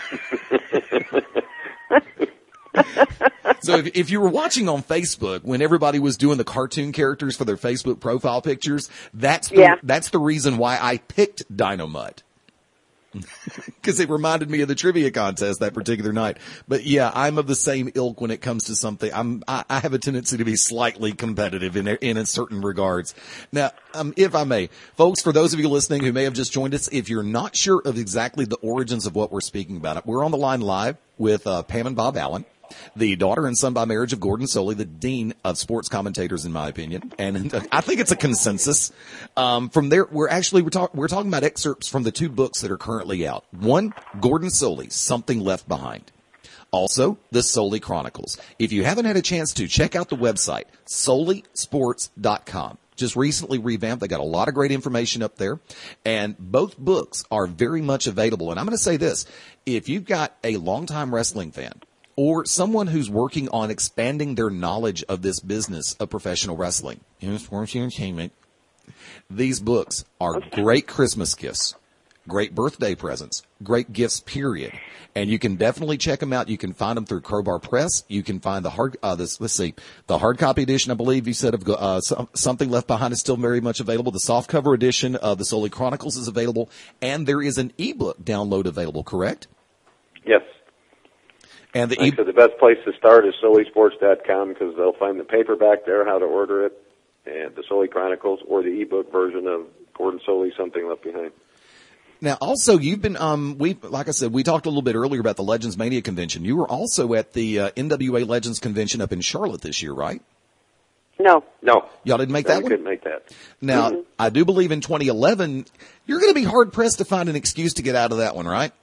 B: So if, if you were watching on Facebook when everybody was doing the cartoon characters for their Facebook profile pictures, that's the,
D: yeah.
B: that's the reason why I picked Dynamite. Because it reminded me of the trivia contest that particular night. But yeah, I'm of the same ilk when it comes to something. I'm, I, I have a tendency to be slightly competitive in in a certain regards. Now, um, if I may, folks, for those of you listening who may have just joined us, if you're not sure of exactly the origins of what we're speaking about, we're on the line live with uh, Pam and Bob Allen, the daughter and son by marriage of Gordon Solie, the dean of sports commentators, in my opinion. And I think it's a consensus. Um, from there, we're actually, we're, talk, we're talking about excerpts from the two books that are currently out. One, Gordon Solie, Something Left Behind. Also, the Solie Chronicles. If you haven't had a chance to, check out the website, solie sports dot com. Just recently revamped. They got a lot of great information up there. And both books are very much available. And I'm going to say this. If you've got a longtime wrestling fan, or someone who's working on expanding their knowledge of this business of professional wrestling, in sports entertainment, these books are great Christmas gifts, great birthday presents, great gifts, period. And you can definitely check them out. You can find them through Crowbar Press. You can find the hard, uh, this, let's see, the hard copy edition, I believe you said, of uh, Something Left Behind is still very much available. The softcover edition of the Solie Chronicles is available. And there is an ebook download available, correct?
E: Yes.
B: And the,
E: e- so the best place to start is solie sports dot com because they'll find the paperback there, how to order it, and the Solie Chronicles, or the ebook version of Gordon Solie, Something Left Behind.
B: Now, also, you've been, um, we, like I said, we talked a little bit earlier about the Legends Mania convention. You were also at the uh, N W A Legends convention up in Charlotte this year, right?
D: No.
E: No.
B: Y'all didn't make
E: no,
B: that
E: we
B: one?
E: couldn't make that.
B: Now,
E: mm-hmm.
B: I do believe in twenty eleven, you're going to be hard-pressed to find an excuse to get out of that one, right?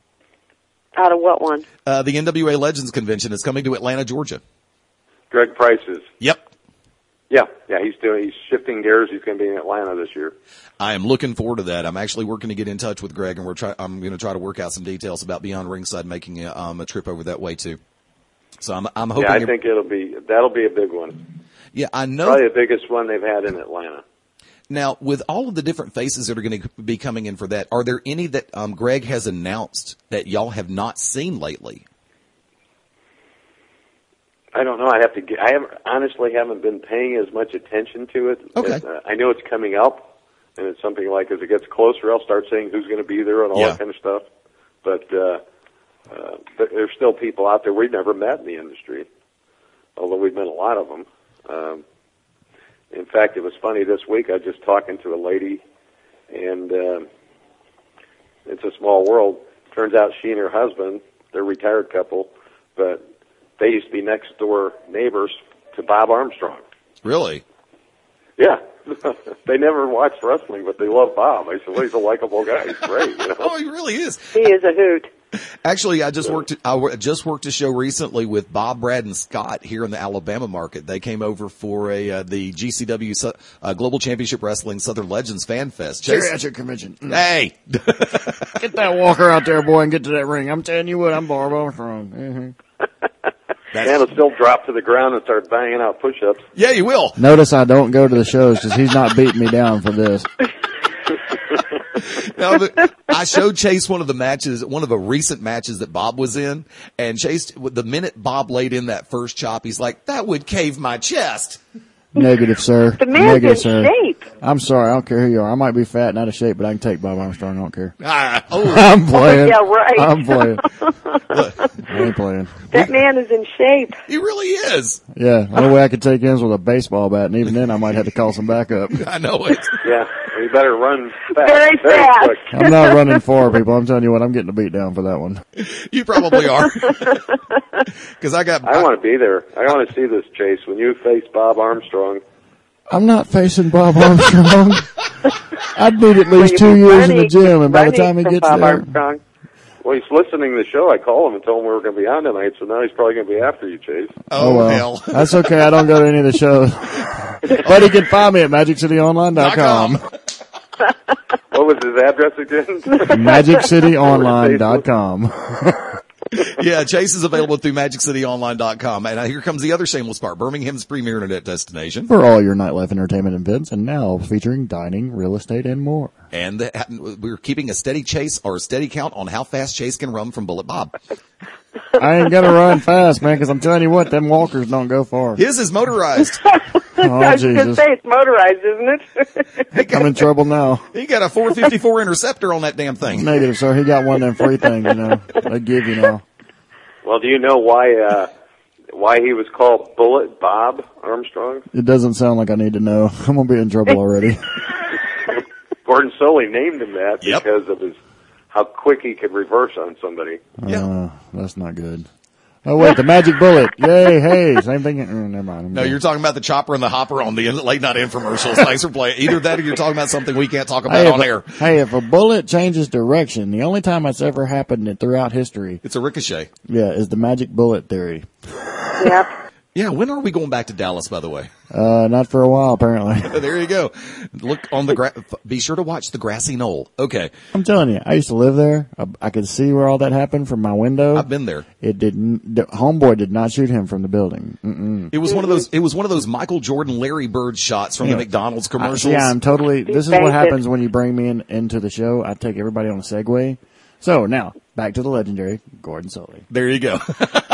D: Out of what one?
B: Uh, the N W A Legends Convention is coming to Atlanta, Georgia.
E: Greg Price is.
B: Yep.
E: Yeah, yeah, he's doing, he's shifting gears. He's going to be in Atlanta this year.
B: I am looking forward to that. I'm actually working to get in touch with Greg, and we're try, I'm going to try to work out some details about Beyond Ringside making a, um, a trip over that way too. So I'm, I'm hoping.
E: Yeah, I think it'll be, that'll be a big one.
B: Yeah, I know.
E: Probably the biggest one they've had in Atlanta.
B: Now, with all of the different faces that are going to be coming in for that, are there any that um, Greg has announced that y'all have not seen lately?
E: I don't know. I have to. Get, I have honestly haven't been paying as much attention to it.
B: Okay.
E: As, uh, I know it's coming up, and it's something like as it gets closer, I'll start saying who's going to be there and all
B: yeah.
E: that kind of stuff. But, uh, uh, but there's still people out there we've never met in the industry, although we've met a lot of them. Um, In fact, it was funny this week. I was just talking to a lady, and uh, it's a small world. Turns out she and her husband, they're a retired couple, but they used to be next door neighbors to Bob Armstrong.
B: Really?
E: Yeah. They never watched wrestling, but they love Bob. I said, well, he's a likable guy. He's great. You know?
B: Oh, he really is.
D: He is a hoot.
B: Actually, I just worked, I wo- just worked a show recently with Bob, Brad, and Scott here in the Alabama market. They came over for a, uh, the G C W, uh, Global Championship Wrestling Southern Legends Fan Fest. Chase-
C: Geriatric convention. Mm.
B: Hey!
C: Get that walker out there, boy, and get to that ring. I'm telling you what, I'm Barb Armstrong. Mm-hmm.
E: Man will still drop to the ground and start banging out push-ups.
B: Yeah, you will.
C: Notice I don't go to the shows because he's not beating me down for this.
B: No, but I showed Chase one of the matches, one of the recent matches that Bob was in, and Chase, the minute Bob laid in that first chop, he's like, that would cave my chest.
C: Negative, sir.
D: The man's
C: Negative,
D: in
C: sir.
D: shape.
C: I'm sorry, I don't care who you are. I might be fat and out of shape, but I can take Bob Armstrong. I don't care.
B: Ah, oh,
C: I'm playing.
D: Yeah, right.
C: I'm playing. I ain't playing.
D: That man is in shape.
B: he really is.
C: Yeah, the only way I could take him is with a baseball bat, and even then I might have to call some backup.
B: I know it.
E: Yeah, you better run fast.
D: Very fast.
E: quick.
C: I'm not running for people. I'm telling you what, I'm getting a beat down for that one.
B: You probably are. Cause I got,
E: I want to be there. I want to see this, Chase. When you face Bob Armstrong,
C: I'm not facing Bob Armstrong. I'd need at least two years in the gym, and by the time he gets
D: Bob
C: there,
D: Armstrong.
E: well, he's listening to the show. I called him and told him we were going to be on tonight, so now he's probably going to be after you, Chase.
B: oh,
C: oh well,
B: hell.
C: that's okay. I don't go to any of the shows, but he can find me at magic city online dot com.
E: What was his address again?
C: magic city online dot com.
B: Yeah, Chase is available through magic city online dot com. And here comes the other shameless part. Birmingham's premier internet destination.
C: For all your nightlife entertainment events, and now featuring dining, real estate, and more.
B: And the, we're keeping a steady chase or a steady count on how fast Chase can run from Bullet Bob.
C: I ain't gonna run fast, man, because I'm telling you what, them walkers don't go far.
B: His is motorized.
C: Oh,
D: I was going to
C: Jesus.
D: say it's motorized, isn't it?
C: I'm in trouble now.
B: He got a four fifty-four interceptor on that damn thing.
C: Negative, sir. He got one of them free things, you know. They give you now.
E: Well, do you know why uh, why he was called Bullet Bob Armstrong?
C: It doesn't sound like I need to know. I'm gonna be in trouble already.
E: Gordon Soley named him that
B: Yep.
E: because of his how quick he could reverse on somebody.
B: Yeah.
C: Uh, that's not good. Oh wait, the magic bullet. Yay, hey, same thing. Mm, never mind. I'm
B: No,
C: good.
B: you're talking about the chopper and the hopper on the late night infomercials. Thanks for playing. Either that or you're talking about something we can't talk about
C: Hey,
B: on
C: if
B: air.
C: a, hey, if a bullet changes direction, the only time that's ever happened throughout history,
B: It's a ricochet.
C: yeah, is the magic bullet theory.
D: Yep.
B: Yeah, when are we going back to Dallas, by the way?
C: Uh, not for a while, apparently.
B: There you go. Look on the gra- be sure to watch the grassy knoll. Okay.
C: I'm telling you, I used to live there. I, I could see where all that happened from my window.
B: I've been there.
C: It didn't. The homeboy did not shoot him from the building. Mm-mm.
B: It was one of those, it was one of those Michael Jordan, Larry Bird shots from
C: Yeah.
B: the McDonald's
C: I,
B: commercials.
C: yeah, I'm totally. This is
D: banked
C: what
D: it.
C: happens when you bring me in into the show. I take everybody on a segue. So now back to the legendary Gordon Soley.
B: There you go.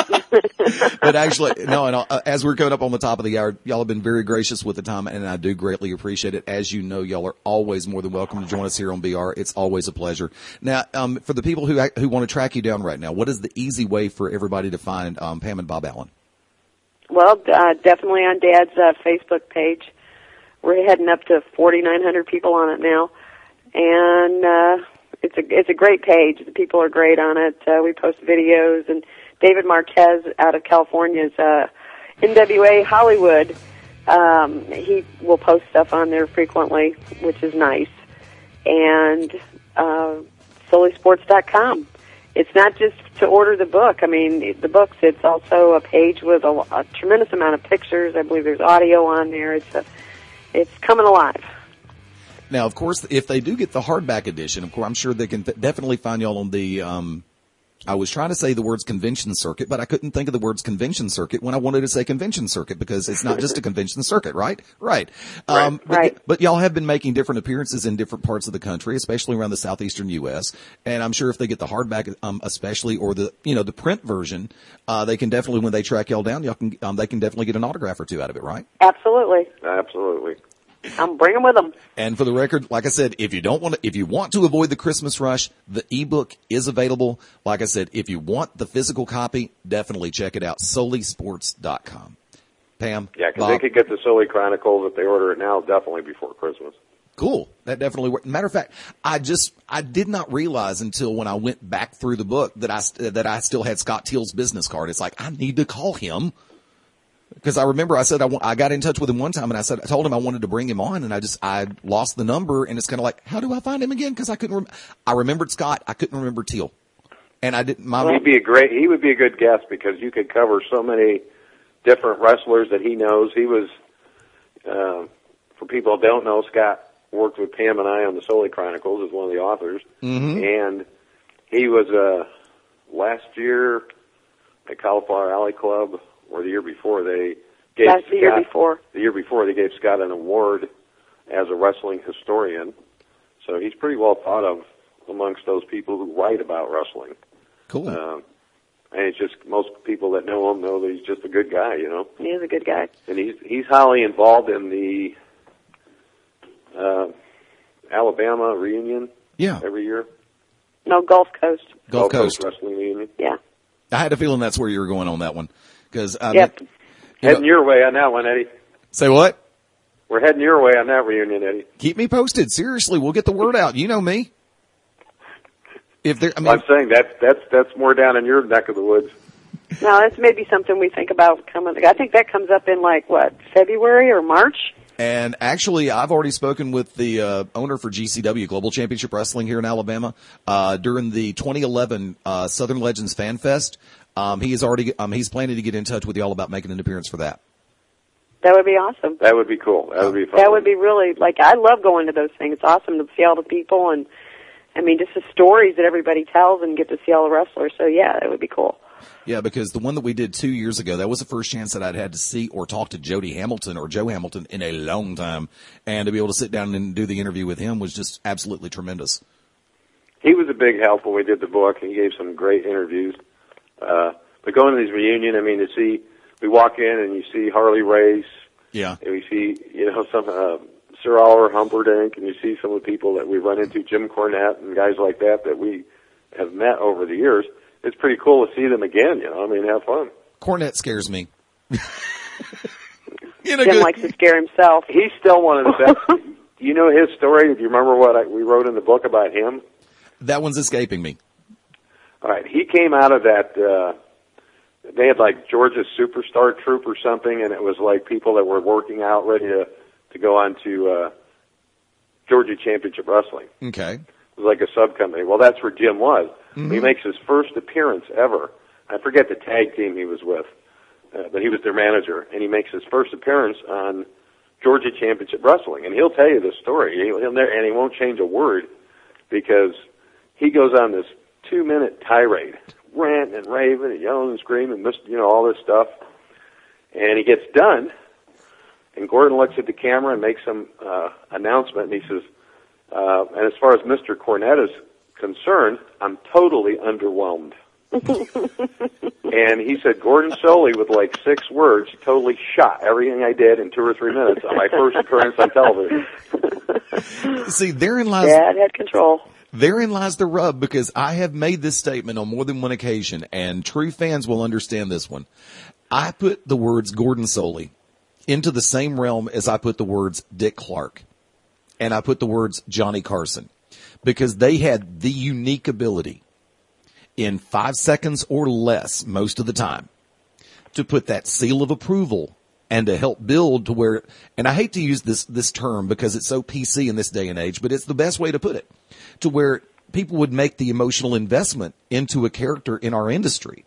B: But actually, no, and uh, as we're coming up on the top of the hour, y'all have been very gracious with the time, and I do greatly appreciate it. As you know, y'all are always more than welcome to join us here on B R. It's always a pleasure. Now, um, for the people who who want to track you down right now, what is the easy way for everybody to find um, Pam and Bob Allen?
D: Well, uh, definitely on Dad's uh, Facebook page. We're heading up to forty-nine hundred people on it now, and uh, it's a it's a great page. The people are great on it. Uh, we post videos, and David Marquez out of California's uh, N W A Hollywood. Um, he will post stuff on there frequently, which is nice. And uh, Solely Sports dot com. It's not just to order the book. I mean, the books, it's also a page with a, a tremendous amount of pictures. I believe there's audio on there. It's a, it's coming alive.
B: Now, of course, if they do get the hardback edition, of course, I'm sure they can th- definitely find y'all on the, um, I was trying to say the words convention circuit, but I couldn't think of the words convention circuit when I wanted to say convention circuit because it's not just a convention circuit, right? Right. Um, but,
D: Right.
B: but y'all have been making different appearances in different parts of the country, especially around the southeastern U S. And I'm sure if they get the hardback, um, especially or the, you know, the print version, uh, they can definitely, when they track y'all down, y'all can, um, they can definitely get an autograph or two out of it, right?
D: Absolutely.
E: Absolutely.
D: I'm bringing with them.
B: And for the record, like I said, if you don't want to, if you want to avoid the Christmas rush, the ebook is available. Like I said, if you want the physical copy, definitely check it out. Solely Sports dot com. Pam,
E: Yeah, because
B: Bob,
E: they could get the Solely Chronicles if they order it now, definitely before Christmas.
B: cool. That definitely worked. Matter of fact, I just, I did not realize until when I went back through the book that I, that I still had Scott Teal's business card. It's like, I need to call him. Because I remember I said I, I got in touch with him one time and I said I told him I wanted to bring him on and I just I lost the number and it's kind of like how do I find him again because I couldn't rem- I remembered Scott I couldn't remember Teal And I didn't, my,
E: He'd be a great, he would be a good guest because you could cover so many different wrestlers that he knows. He was, uh, for people who don't know, Scott worked with Pam and I on the Soli Chronicles as one of the authors.
B: Mm-hmm.
E: And he was, uh, last year at Cauliflower Alley Club, or the year before, they gave
D: That's
E: Scott,
D: the year before.
E: The year before, they gave Scott an award as a wrestling historian. So he's pretty well thought of amongst those people who write about wrestling.
B: Cool.
E: Uh, and it's just most people that know him know that he's just a good guy, you know.
D: He is a good guy.
E: And he's he's highly involved in the uh, Alabama reunion.
B: Yeah.
E: Every year.
D: No, Gulf Coast.
B: Gulf Coast.
E: Wrestling reunion.
D: Yeah.
B: I had a feeling that's where you were going on that one. Cause, I
D: Yep.
B: mean, you
E: Heading
B: know,
E: your way on that one, Eddie.
B: say what?
E: We're heading your way on that reunion, Eddie.
B: Keep me posted. Seriously, we'll get the word out. You know me. If there, I mean,
E: I'm saying that's that's that's more down in your neck of the woods.
D: No, that's maybe something we think about coming. I think that comes up in like what, February or March?
B: and actually, I've already spoken with the uh, owner for G C W, Global Championship Wrestling here in Alabama, uh, during the twenty eleven uh, Southern Legends Fan Fest. Um, he is already, um, he's planning to get in touch with y'all about making an appearance for that.
D: That would be awesome.
E: That would be cool. That would be fun.
D: That would be really, like, I love going to those things. It's awesome to see all the people and, I mean, just the stories that everybody tells and get to see all the wrestlers. So, yeah, that would be cool.
B: Yeah, because the one that we did two years ago, that was the first chance that I'd had to see or talk to Jody Hamilton or Joe Hamilton in a long time. And to be able to sit down and do the interview with him was just absolutely tremendous.
E: He was a big help when we did the book. He gave some great interviews. Uh, but going to these reunion, I mean, to see, we walk in and you see Harley Race.
B: Yeah.
E: And we see, you know, some, uh, Sir Oliver Humperdinck, and you see some of the people that we run into, Jim Cornette and guys like that that we have met over the years. It's pretty cool to see them again, you know, I mean, have fun.
B: Cornette scares me. you know,
D: Jim
B: good.
D: likes to scare himself.
E: He's still one of the best. Do you know his story? Do you remember what I, we wrote in the book about him?
B: That one's escaping me.
E: All right, he came out of that, uh, they had like Georgia Superstar Troop or something, and it was like people that were working out ready to, to go on to, uh, Georgia Championship Wrestling.
B: Okay.
E: It was like a sub-company. Well, that's where Jim was. Mm-hmm. He makes his first appearance ever. I forget the tag team he was with, uh, but he was their manager, and he makes his first appearance on Georgia Championship Wrestling. And he'll tell you this story, he'll, he'll never, and he won't change a word, because he goes on this two-minute tirade, ranting and raving and yelling and screaming, you know, all this stuff. And he gets done, and Gordon looks at the camera and makes some uh, announcement, and he says, uh, and as far as Mister Cornette is concerned, I'm totally underwhelmed. And he said, Gordon Solie, with like six words, totally shot everything I did in two or three minutes on my first appearance on television.
B: See, therein lies...
D: Dad had control.
B: Therein lies the rub, because I have made this statement on more than one occasion, and true fans will understand this one. I put the words Gordon Solie into the same realm as I put the words Dick Clark, and I put the words Johnny Carson, because they had the unique ability in five seconds or less most of the time to put that seal of approval and to help build to where, and I hate to use this, this term because it's so P C in this day and age, but it's the best way to put it, to where people would make the emotional investment into a character in our industry.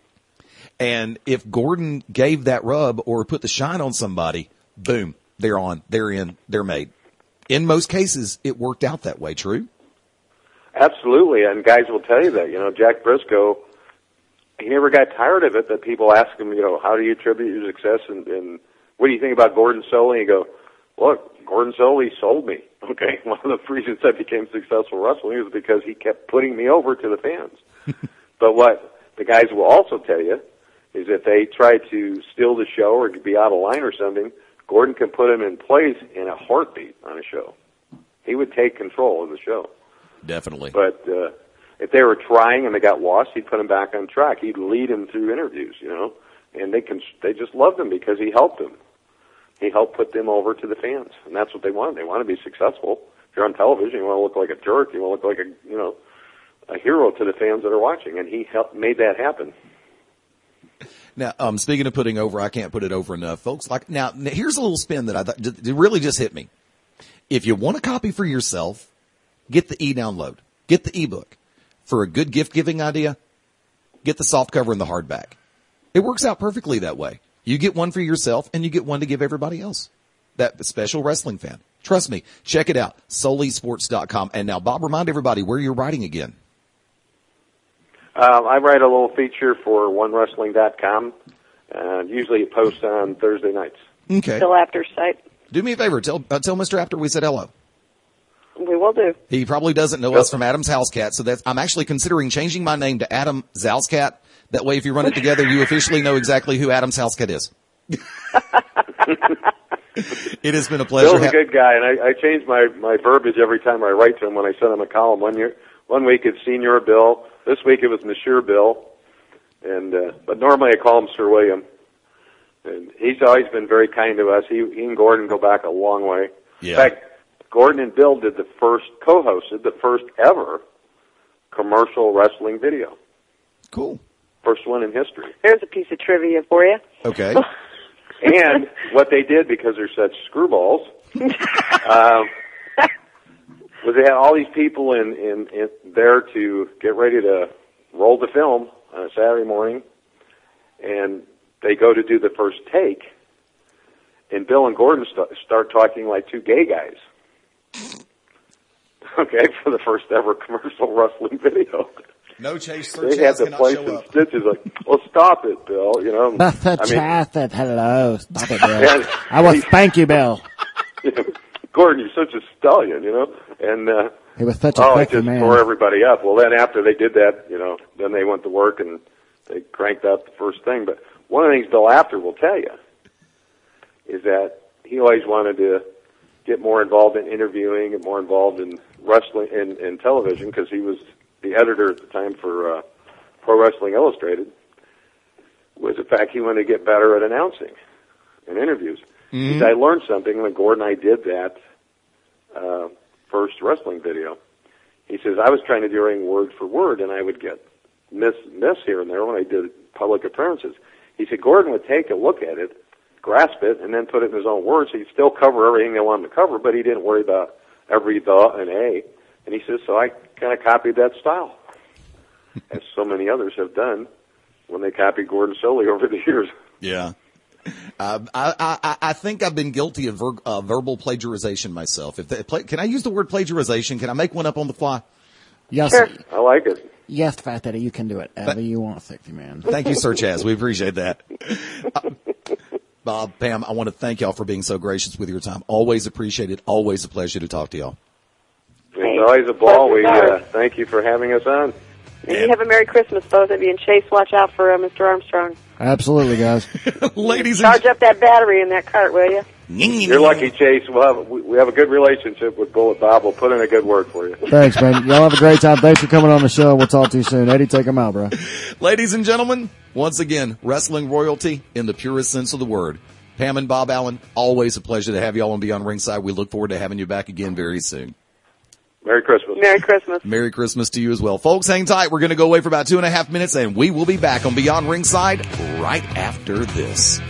B: And if Gordon gave that rub or put the shine on somebody, boom, they're on, they're in, they're made. In most cases, it worked out that way, true?
E: Absolutely, and guys will tell you that. You know, Jack Briscoe, he never got tired of it, that people ask him, you know, how do you attribute your success, and, and what do you think about Gordon Solie? And you go, look, Gordon Solie sold me. Okay, one of the reasons I became successful wrestling was because he kept putting me over to the fans. But what the guys will also tell you is if they try to steal the show or be out of line or something, Gordon can put him in place in a heartbeat on a show. He would take control of the show.
B: Definitely.
E: But uh, if they were trying and they got lost, he'd put them back on track. He'd lead them through interviews, you know, and they can they just loved him because he helped them. He helped put them over to the fans, and that's what they want. They want to be successful. If you're on television, you want to look like a jerk. You want to look like a you know a hero to the fans that are watching, and he helped made that happen.
B: Now, um, speaking of putting over, I can't put it over enough, folks. Like now, here's a little spin that I thought it really just hit me. If you want a copy for yourself, get the e-download, get the ebook. for a good gift giving idea, get the soft cover and the hardback. It works out perfectly that way. You get one for yourself and you get one to give everybody else. That special wrestling fan. Trust me. Check it out. Solis Sports dot com. And now, Bob, remind everybody where you're writing again.
E: Um, I write a little feature for one wrestling dot com. Uh, usually it posts on Thursday nights.
B: Okay.
D: Still after site.
B: Do me a favor. Tell, uh, tell Mister Apter we said hello.
D: We will do.
B: He probably doesn't know
E: Yep.
B: us from Adam's House Cat, so that's, I'm actually considering changing my name to Adam Zalscat. That way, if you run it together, you officially know exactly who Adam's House Cat is. It has been a pleasure.
E: Bill's a good guy, and I, I change my, my verbiage every time I write to him when I send him a column. One year, one week it's Senior Bill. This week it was Monsieur Bill. And, uh, but normally I call him Sir William. And he's always been very kind to us. He, he and Gordon go back a long way.
B: Yeah.
E: In fact, Gordon and Bill did the first, co-hosted the first ever commercial wrestling video.
B: Cool.
E: First one in history.
D: There's a piece of trivia for you.
B: Okay.
E: And what they did, because they're such screwballs, um, was they had all these people in, in, in there to get ready to roll the film on a Saturday morning, and they go to do the first take, and Bill and Gordon st- start talking like two gay guys. Okay, for the first ever commercial wrestling video.
B: No chase.
E: They had the place in stitches. Like, well, stop it, Bill. You know,
C: Buffett
E: I mean,
C: Chaffett, hello. Stop it, Bill.
E: and-
C: I will thank you, Bill.
E: you know, Gordon, you're such a stallion, you know, and uh,
C: He was such a
E: oh, it
C: quick
E: just
C: man.
E: tore everybody up. Well, then after they did that, you know, then they went to work and they cranked out the first thing. But one of the things Bill Apter will tell you is that he always wanted to get more involved in interviewing and more involved in wrestling and in, in television, because he was the editor at the time for uh, Pro Wrestling Illustrated. Was the fact he wanted to get better at announcing and interviews.
B: Mm-hmm.
E: He said, I learned something when Gordon and I did that uh, first wrestling video. He says, I was trying to do everything word for word, and I would get miss miss here and there when I did public appearances. He said Gordon would take a look at it, grasp it, and then put it in his own words. He'd still cover everything they wanted to cover, but he didn't worry about every the and a. And he says, so I kind of copied that style, as so many others have done when they copied Gordon Solie over the years.
B: Yeah. Uh, I, I, I think I've been guilty of ver, uh, verbal plagiarization myself. If they, play, can I use the word plagiarization? Can I make one up on the fly?
C: Yes,
D: Sure.
E: I like it.
C: yes, Fat Daddy, you can do it. Ever you want, sexy man.
B: Thank you, Sir Chaz. We appreciate that. Uh, Bob, Pam, I want to thank y'all for being so gracious with your time. Always appreciate it. Always a pleasure to talk to y'all.
E: It's always a ball. We uh, thank you for having us on.
D: And you have a Merry Christmas, both of you. And Chase, watch out for uh, Mister Armstrong.
C: Absolutely, guys.
B: Ladies
D: Charge
B: and
D: up that battery in that cart, will you?
E: You're lucky, Chase. We'll have we, we have a good relationship with Bullet Bob. We'll put in a good word for you.
C: Thanks, man. Y'all have a great time. Thanks for coming on the show. We'll talk to you soon. Eddie, take them out, bro.
B: Ladies and gentlemen, once again, wrestling royalty in the purest sense of the word. Pam and Bob Allen, always a pleasure to have y'all on Beyond Ringside. We look forward to having you back again very soon.
E: Merry Christmas.
D: Merry Christmas.
B: Merry Christmas to you as well. Folks, hang tight. We're going to go away for about two and a half minutes, and we will be back on Beyond Ringside right after this.